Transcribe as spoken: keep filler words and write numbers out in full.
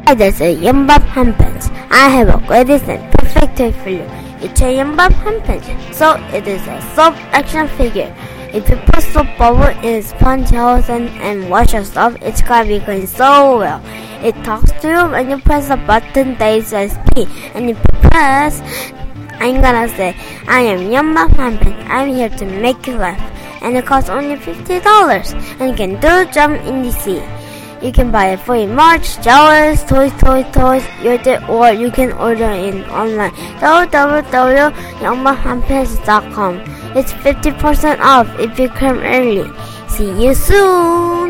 Hi, this is Yambab Hampens. I have a greatest and perfect toy for you. It's a Yambab Hampens. So it is a soft action figure. If you put soap bubble in its sponge house and, and wash your stuff, it's gonna be clean so well. It talks to you when you press the button that says P. And if you press, I'm gonna say, I am Yambab Hampens. I'm here to make you laugh. And it costs only fifty dollars. And you can do jump in the sea. You can buy it for your March, Jowers, Toys, Toys, Toys, or you can order it online. w w w dot yambab hampens dot com. It's fifty percent off if you come early. See you soon!